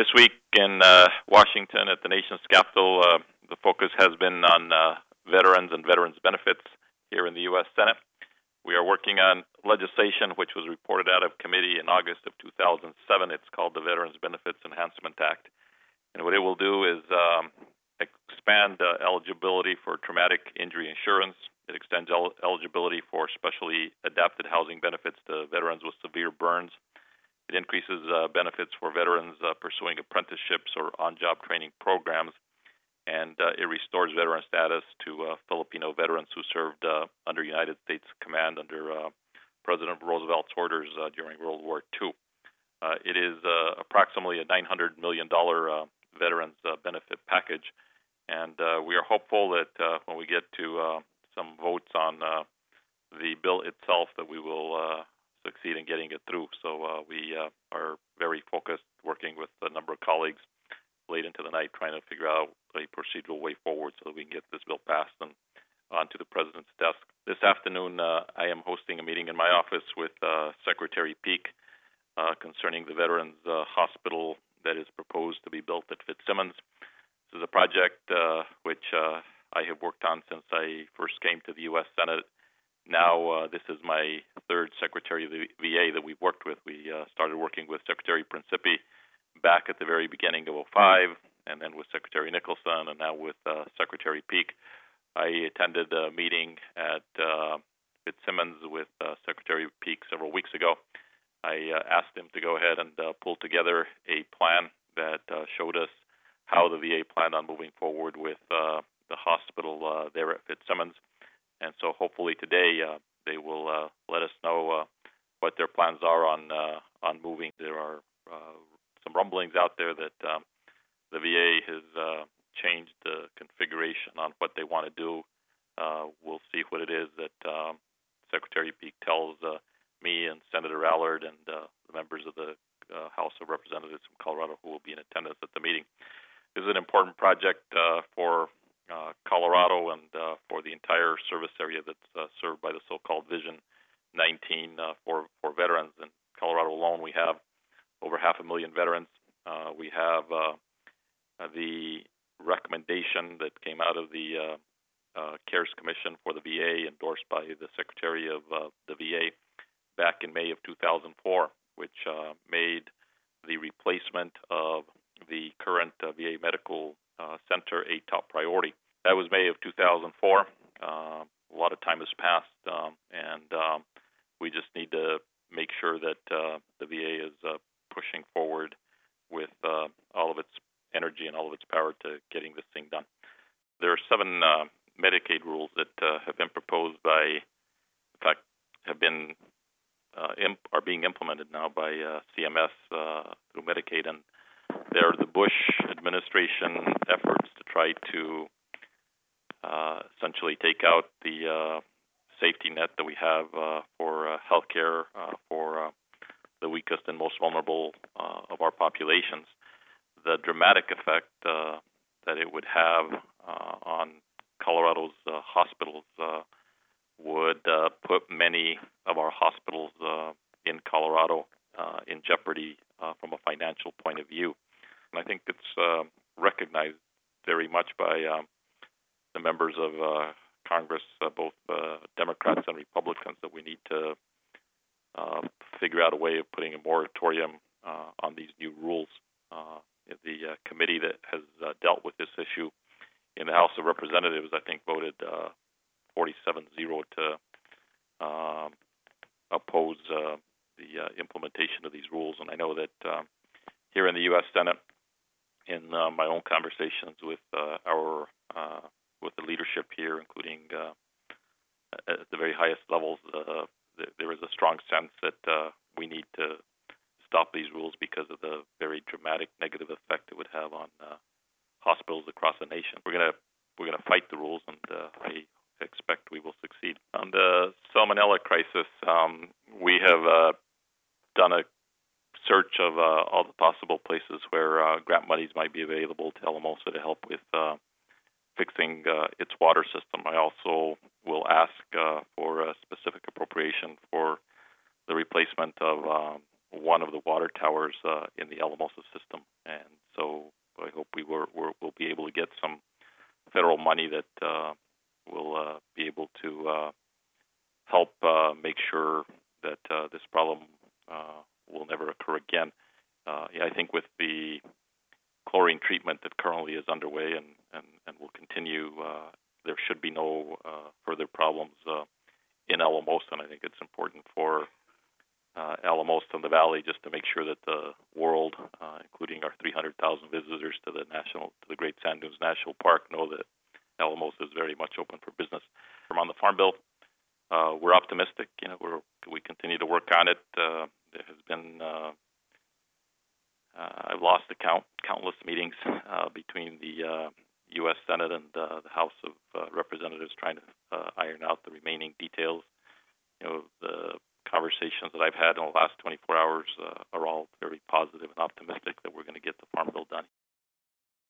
This week in Washington at the nation's capital, the focus has been on veterans and veterans benefits here in the U.S. Senate. We are working on legislation which was reported out of committee in August of 2007. It's called the Veterans Benefits Enhancement Act. And what it will do is expand eligibility for traumatic injury insurance. It extends eligibility for specially adapted housing benefits to veterans with severe burns. It increases benefits for veterans pursuing apprenticeships or on-job training programs. And it restores veteran status to Filipino veterans who served under United States command under President Roosevelt's orders during World War II. It is approximately a $900 million veterans benefit package. And we are hopeful that when we get to some votes on the bill itself, that we will succeed in getting it through. So we are very focused, working with a number of colleagues late into the night, trying to figure out a procedural way forward so that we can get this bill passed and onto the president's desk. This afternoon, I am hosting a meeting in my office with Secretary Peake concerning the Veterans Hospital that is proposed to be built at Fitzsimmons. This is a project which I have worked on since I first came to the U.S. Senate. Now, this is my third Secretary of the VA that we've worked with. We started working with Secretary Principi back at the very beginning of 2005, and then with Secretary Nicholson, and now with Secretary Peake. I attended a meeting at Fitzsimmons with Secretary Peake several weeks ago. I asked him to go ahead and pull together a plan that showed us how the VA planned on moving forward with the hospital there at Fitzsimmons. And so hopefully today they will let us know what their plans are on moving. There are some rumblings out there that the VA has changed the configuration on what they want to do. We'll see what it is that Secretary Peake tells me and Senator Allard and the members of the House of Representatives from Colorado who will be in attendance at the meeting. This is an important project for Colorado and for the entire service area that's served by the so-called Vision 19 for veterans. In Colorado alone, we have over 500,000 veterans. We have the recommendation that came out of the CARES Commission for the VA, endorsed by the Secretary of the VA back in May of 2004, which made the replacement of the current VA Medical Center a top priority. That was May of 2004. A lot of time has passed, and we just need to make sure that the VA is pushing forward with all of its energy and all of its power to getting this thing done. There are 7 Medicaid rules that have been proposed by, in fact, have been are being implemented now by CMS through Medicaid, and they're the Bush administration efforts to try to essentially take out the safety net that we have for health care for the weakest and most vulnerable of our populations. The dramatic effect that it would have on Colorado's hospitals would put many of our hospitals in Colorado in jeopardy from a financial point of view. And I think it's recognized very much by the members of Congress, both Democrats and Republicans, that we need to figure out a way of putting a moratorium on these new rules. The committee that has dealt with this issue in the House of Representatives, I think, voted 47-0 to oppose the implementation of these rules. And I know that here in the U.S. Senate, in my own conversations with with the leadership here, including at the very highest levels, there is a strong sense that we need to stop these rules because of the very dramatic negative effect it would have on hospitals across the nation. We're gonna fight the rules, and I expect we will succeed. On the Salmonella crisis, we have done a search of all the possible places where grant monies might be available to Alamosa to help with fixing its water system. I also will ask for a specific appropriation for the replacement of one of the water towers in the Alamosa system. And with the chlorine treatment that currently is underway and will continue. There should be no further problems in Alamosa, and I think it's important for Alamosa and the Valley just to make sure that the world, including our 300,000 visitors to the Great Sand Dunes National Park, know that Alamosa is very much open for business. From on the Farm Bill, we're optimistic. We continue to work on it. There has been I've lost the count, countless meetings between the U.S. Senate and the House of Representatives trying to iron out the remaining details. The conversations that I've had in the last 24 hours are all very positive and optimistic that we're going to get the Farm